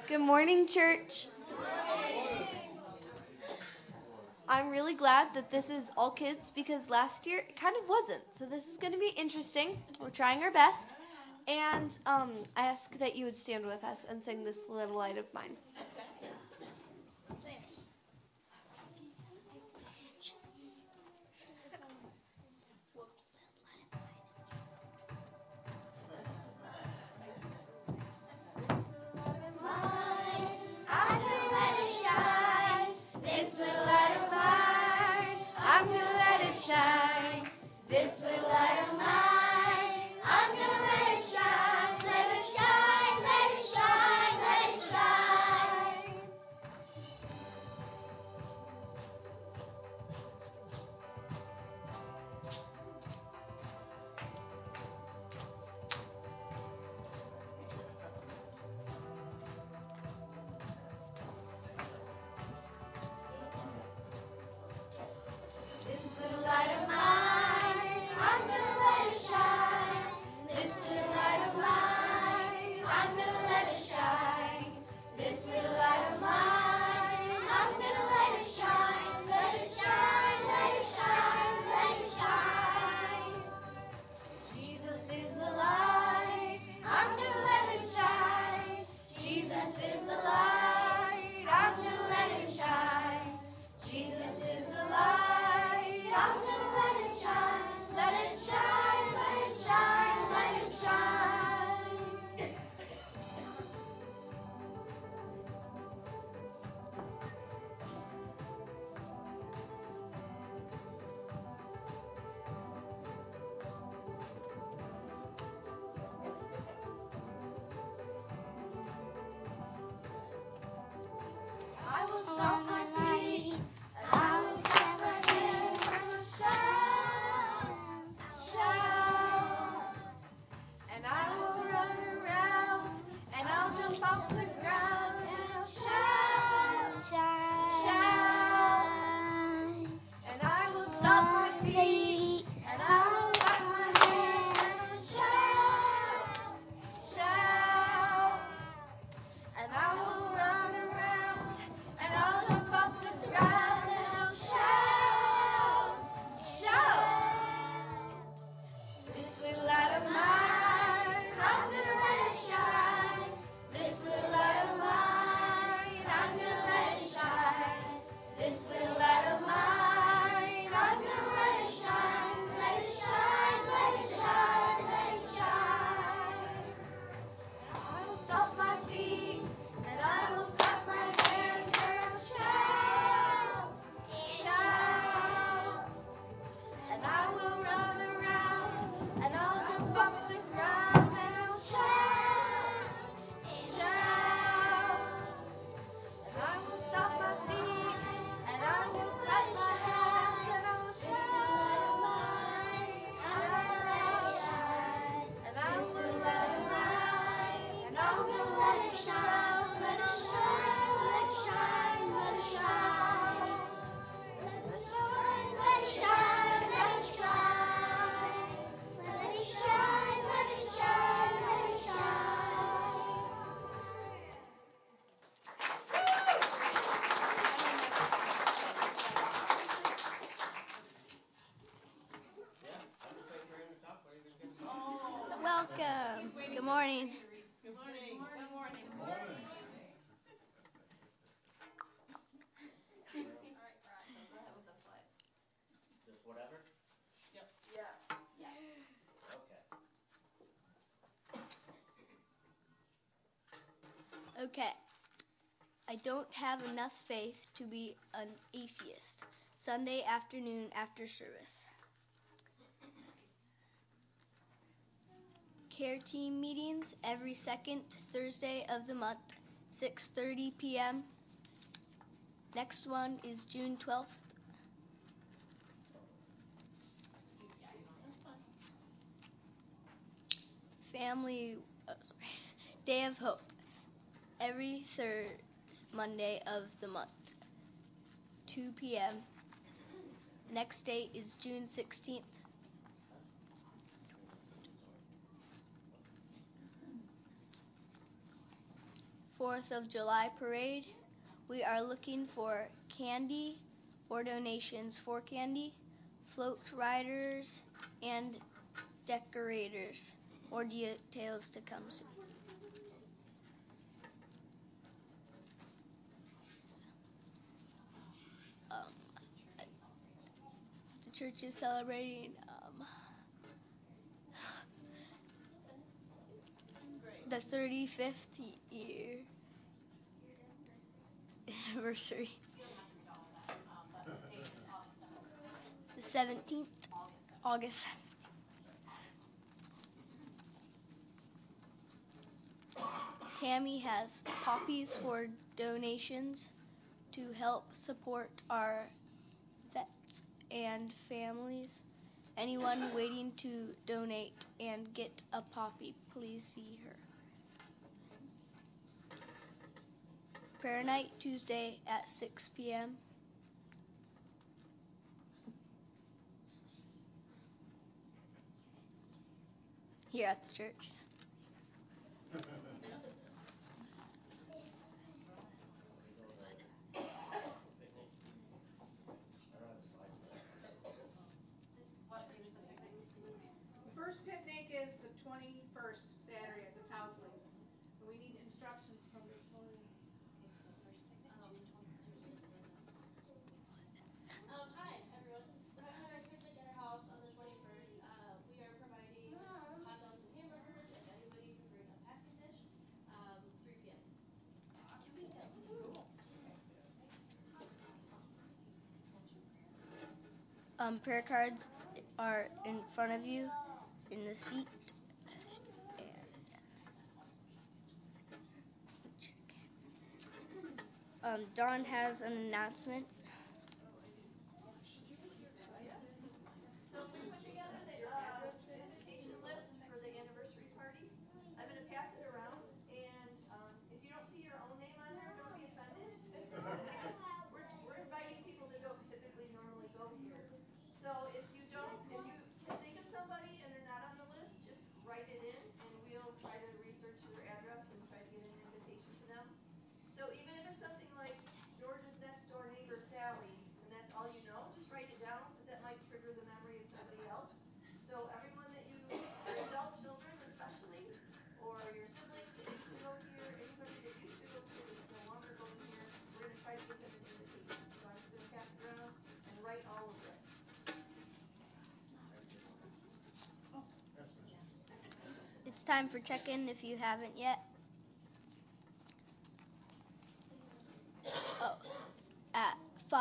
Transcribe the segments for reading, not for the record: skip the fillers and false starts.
Good morning, church. I'm really glad that this is all kids because last year it kind of wasn't. So this is going to be interesting. We're trying our best. And I ask that you would stand with us and sing This Little Light of Mine. Welcome. Good morning. Good morning. Good morning. Good morning. All right, Ross, so go ahead with the slides. Just whatever? Yep. Yeah. Okay. Okay. I don't have enough faith to be an atheist. Sunday afternoon after service. Care team meetings every second Thursday of the month, 6:30 p.m. Next one is June 12th. Day of Hope, every third Monday of the month, 2 p.m. Next date is June 16th. 4th of July parade. We are looking for candy or donations for candy, float riders, and decorators. More details to come soon. The church is celebrating the 35th year anniversary. You don't have to read all of that, but the date is August 17th. The 17th, August 17th. August. Tammy has poppies for donations to help support our vets and families. Anyone waiting to donate and get a poppy, please see her. Prayer night Tuesday at 6 p.m. here at the church. What date is the picnic? The first picnic is the 21st Saturday at the Tousley's. And we need instructions from Victoria. Okay, so first picnic, June 21st. Hi, everyone. We're having our picnic at our house on the 21st. We are providing hot dogs and hamburgers. If anybody can bring a passing dish, 3 p.m. Prayer cards are in front of you in the seat. Dawn has an announcement. So we put together the invitation list for the anniversary party. I'm going to pass it around, and if you don't see your own name on there, don't be offended. we're inviting people that don't typically normally go here. So if you can think of somebody and they're not on the list, just write it in, and we'll try to research their address and try to get an invitation to them. So even if it's something like George's next door neighbor Sally, and that's all you know, just write it down, because that might trigger the memory of somebody else. So everyone that your adult children especially, or your siblings that used to go here, anybody that used to go here that's no longer going here, we're going to try to give them an invitation. So I'm just going to pass it around and write all over it. It's time for check-in if you haven't yet. At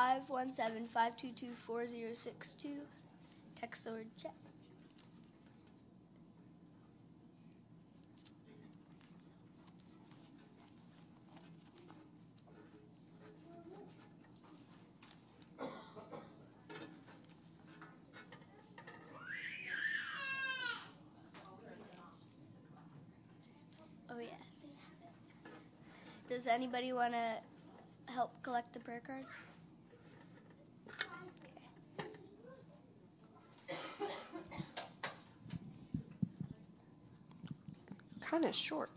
517-522-4062, text the word check. Oh, yes. Does anybody want to help collect the prayer cards? Kind of short.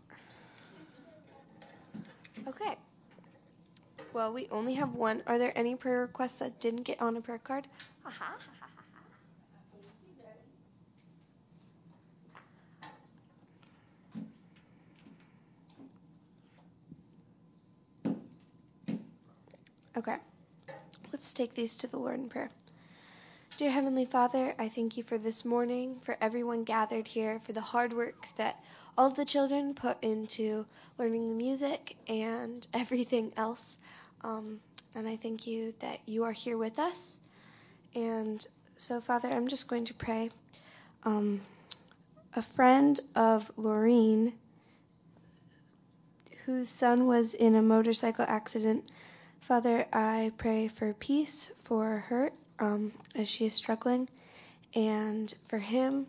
Okay. Well, we only have one. Are there any prayer requests that didn't get on a prayer card? Aha. Okay. Let's take these to the Lord in prayer. Dear Heavenly Father, I thank you for this morning, for everyone gathered here, for the hard work that all of the children put into learning the music and everything else. And I thank you that you are here with us. And so, Father, I'm just going to pray. A friend of Laureen, whose son was in a motorcycle accident, Father, I pray for peace for her as she is struggling, and for him,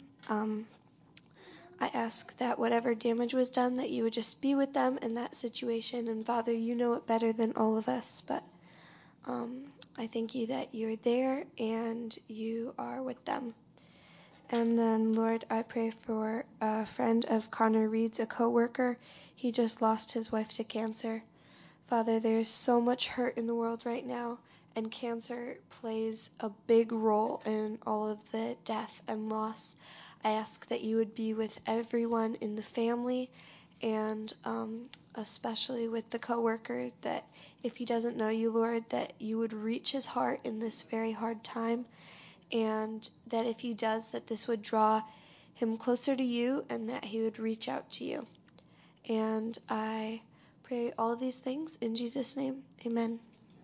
I ask that whatever damage was done, that you would just be with them in that situation. And Father, you know it better than all of us, but I thank you that you're there and you are with them. And then, Lord, I pray for a friend of Connor Reed's, a coworker. He just lost his wife to cancer. Father, there's so much hurt in the world right now, and cancer plays a big role in all of the death and loss. I ask that you would be with everyone in the family, and especially with the coworker, that if he doesn't know you, Lord, that you would reach his heart in this very hard time, and that if he does, that this would draw him closer to you and that he would reach out to you. And I pray all of these things in Jesus' name. Amen.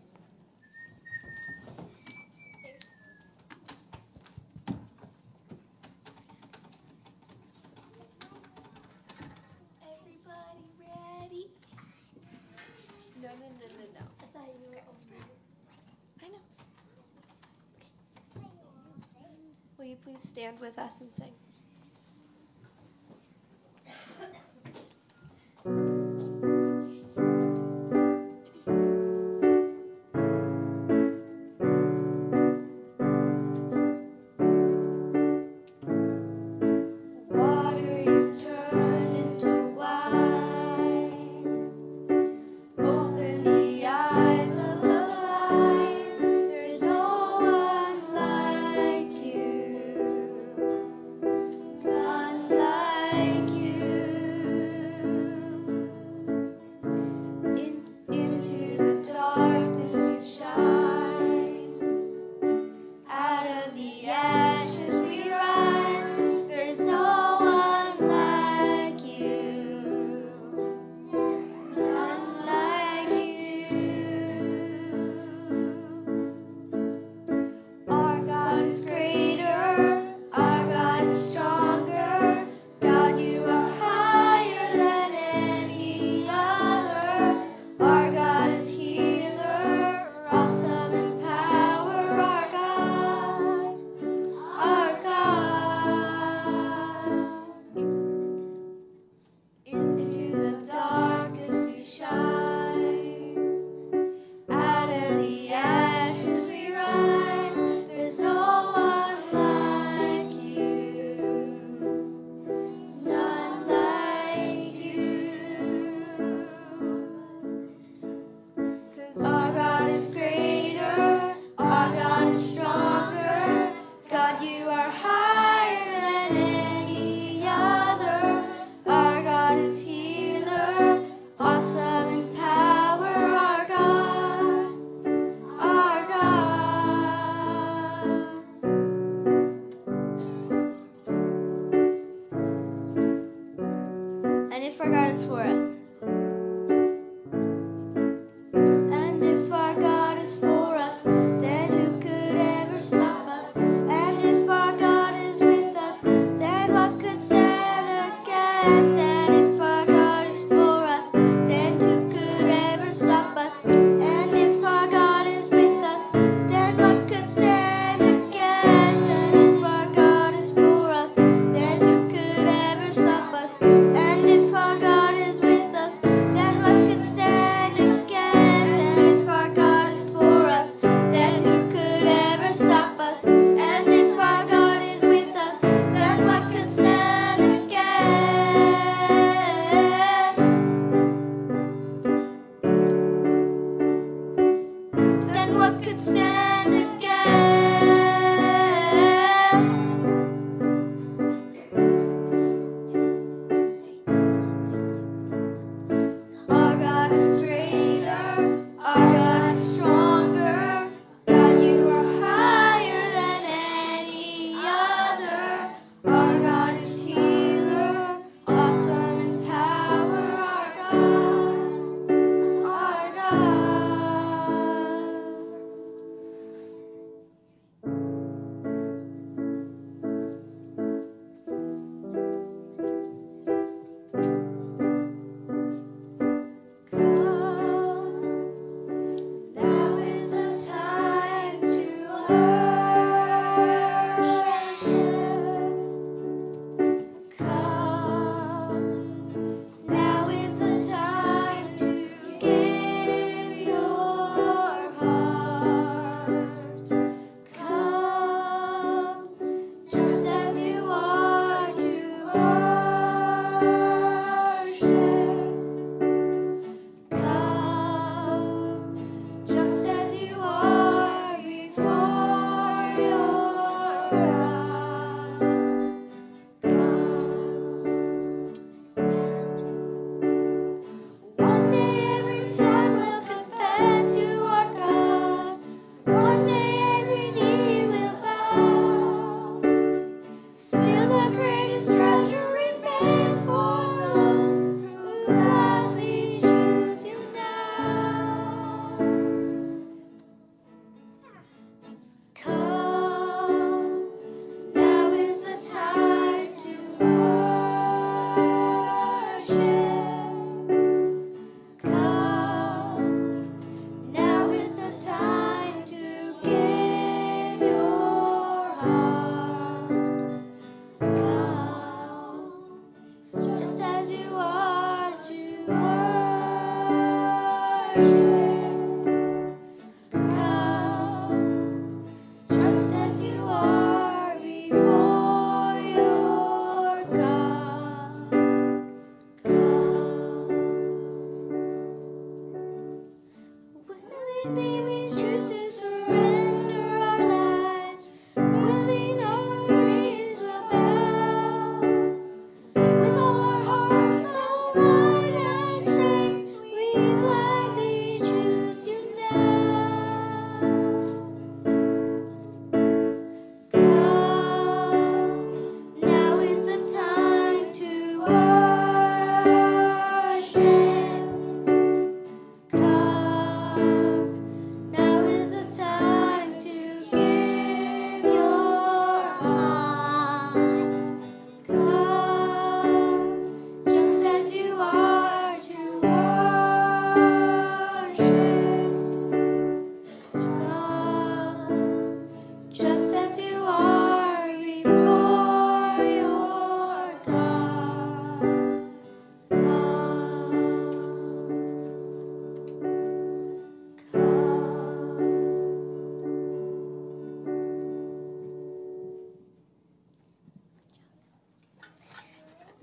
Everybody ready? No. I thought you were I know. Will you please stand with us and sing? Water you turned into wine. Open the eyes of the blind. There's no one like you.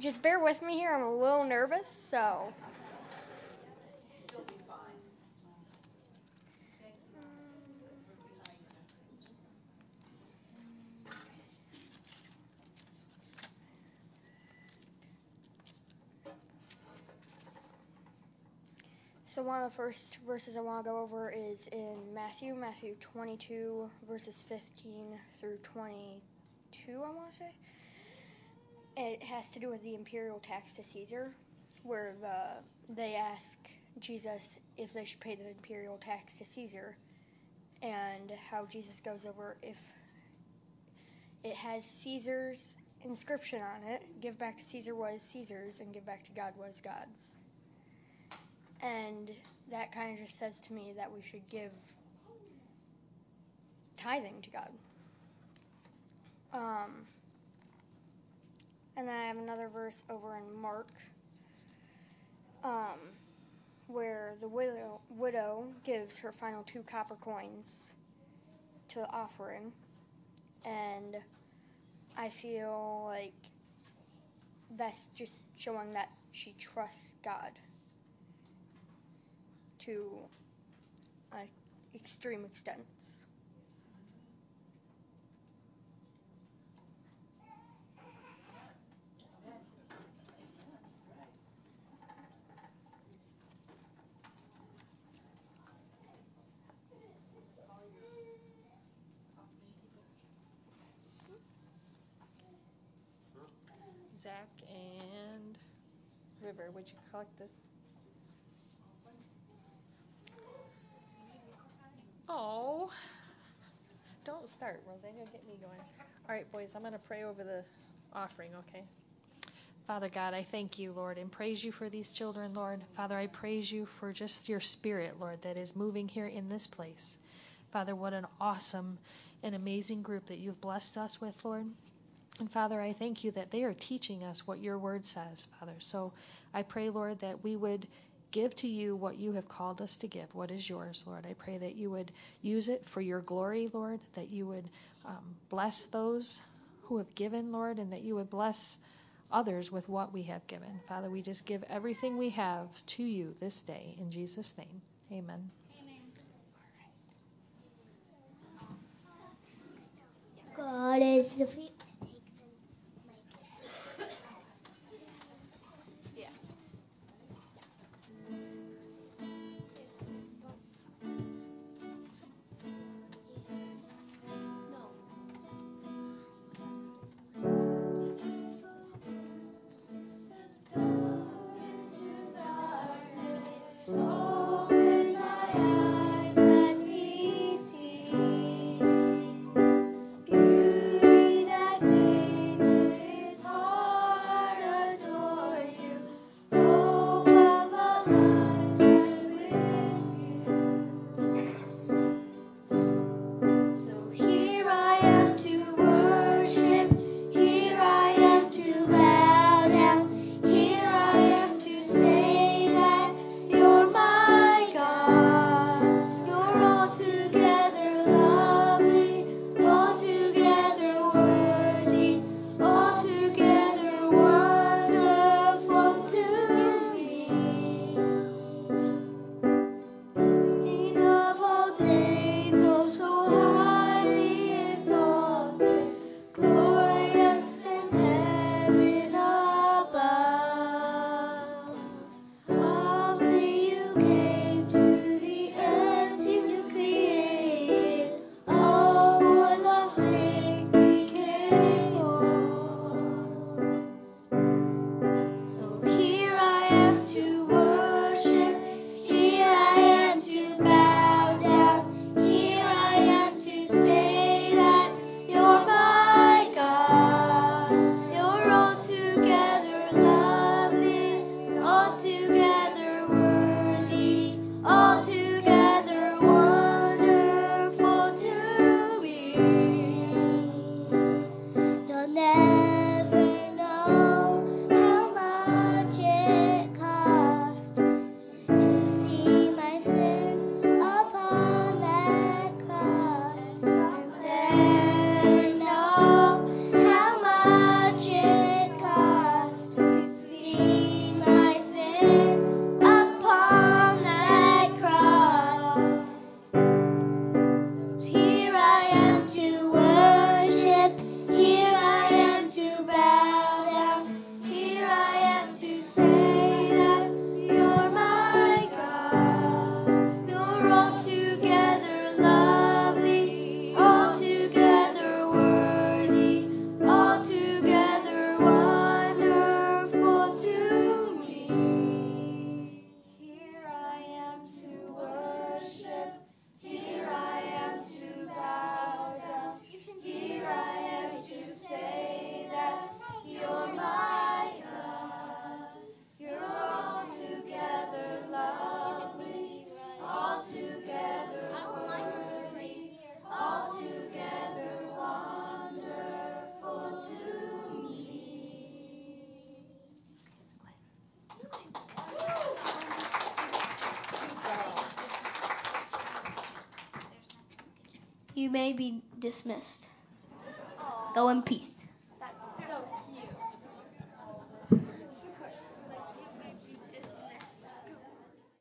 just bear with me here. I'm a little nervous, so. You'll be fine. So one of the first verses I want to go over is in Matthew 22, verses 15 through 22, I want to say. It has to do with the imperial tax to Caesar, where they ask Jesus if they should pay the imperial tax to Caesar, and how Jesus goes over if it has Caesar's inscription on it, give back to Caesar what is Caesar's, and give back to God what is God's. And that kind of just says to me that we should give tithing to God. And then I have another verse over in Mark, where the widow gives her final 2 copper coins to the offering. And I feel like that's just showing that she trusts God to extreme extents. Zach and River, would you collect this? Oh, don't start, Roseanne. You'll get me going. All right, boys, I'm going to pray over the offering, okay? Father God, I thank you, Lord, and praise you for these children, Lord. Father, I praise you for just your spirit, Lord, that is moving here in this place. Father, what an awesome and amazing group that you've blessed us with, Lord. And Father, I thank you that they are teaching us what your word says, Father. So I pray, Lord, that we would give to you what you have called us to give, what is yours, Lord. I pray that you would use it for your glory, Lord, that you would bless those who have given, Lord, and that you would bless others with what we have given. Father, we just give everything we have to you this day. In Jesus' name, amen. God is the feet to take the mic. Yeah. Beauty You may be dismissed. Go in peace.